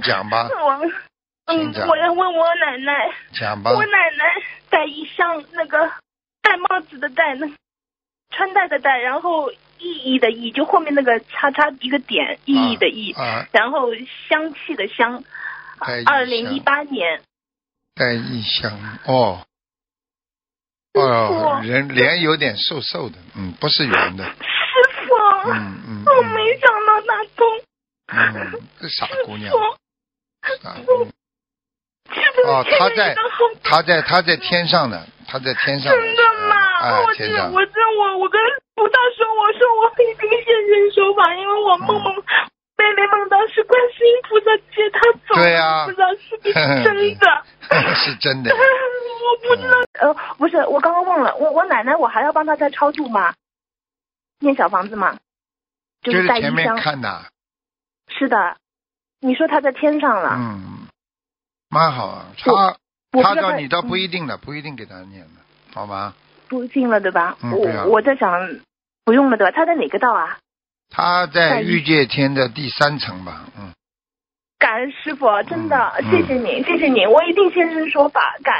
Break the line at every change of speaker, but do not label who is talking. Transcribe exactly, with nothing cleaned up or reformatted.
讲吧。
我，嗯，我要问我奶奶。
讲吧。
我奶奶戴一箱那个戴帽子的戴呢，穿戴的戴，然后意义的义，就后面那个叉叉一个点，意义的义，
啊啊、
然后香气的香。二零一八年。
戴一箱哦。哦，人脸有点瘦瘦的，嗯，不是圆的。
师傅，
嗯嗯，
我没想到打通。
嗯，这傻姑娘。傻
姑娘。
哦，他在，他在，他在天上呢，他在天上。
真的吗？
哎，
我
天上。
我这我我跟菩萨说，我说我一定现身说法，因为我梦梦。嗯妹妹梦到是观世音菩萨接她走，
对呀、
不知道是不是真的？
是真的。
我不知道，呃，不是，我刚刚忘了，我我奶奶，我还要帮她再超度吗？念小房子吗？
就是
带一箱。
前面看的。
是的，你说她在天上了。
嗯，蛮好啊，他他到你倒不一定了，不一定给他念了，好吗？
不一定了，对吧？
嗯，
我我在想，不用了，对吧？他在哪个道啊？
他在欲界天的第三层吧，嗯。
感恩师傅，真的，嗯、谢谢您，谢谢您，我一定现身说法，感